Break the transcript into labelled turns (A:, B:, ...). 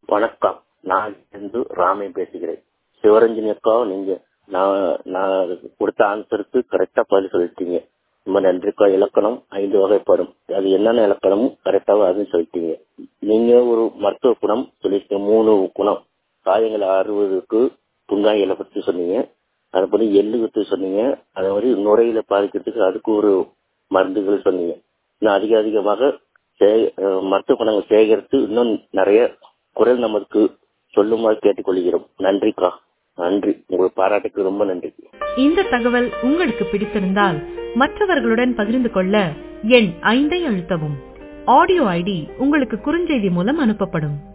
A: வணக்கம். நான் இருந்து ராமே பேசுகிறேன். சிவரஞ்சனி அக்கா, நீங்க நான் கொடுத்த ஆன்சருக்கு கரெக்டா பதில் சொல்லிட்டீங்க. ரொம்ப நன்றிக்கா. இலக்கணம் 5 வகைப்படும். அது என்னென்ன இலக்கணமும் கரெக்டாக அதுவும் சொல்லிட்டீங்க. நீங்க ஒரு மருத்துவ குணம் சொல்லிருக்கீங்க. 3 குணம். காயங்களை ஆறுவதற்கு புங்காய்களை பற்றி சொன்னீங்க. அதுபடி எள்ளு பற்றி சொன்னீங்க. அதே மாதிரி நுரையில பாதிக்கிறதுக்கு அதுக்கு ஒரு மருந்துகள் சொன்னீங்க. இன்னும் அதிகமாக மருத்துவ குணங்கள் சேகரித்து இன்னும் நிறைய குரல் நமக்கு சொல்லுமாறு கேட்டுக்கொள்கிறோம். நன்றிக்கா. நன்றி. உங்கள் பாராட்டுக்கு ரொம்ப நன்றி.
B: இந்த தகவல் உங்களுக்கு பிடித்திருந்தால் மற்றவர்களுடன் பகிர்ந்து கொள்ள எண் 5 அழுத்தவும். ஆடியோ ஐடி உங்களுக்கு குறுஞ்செய்தி மூலம் அனுப்பப்படும்.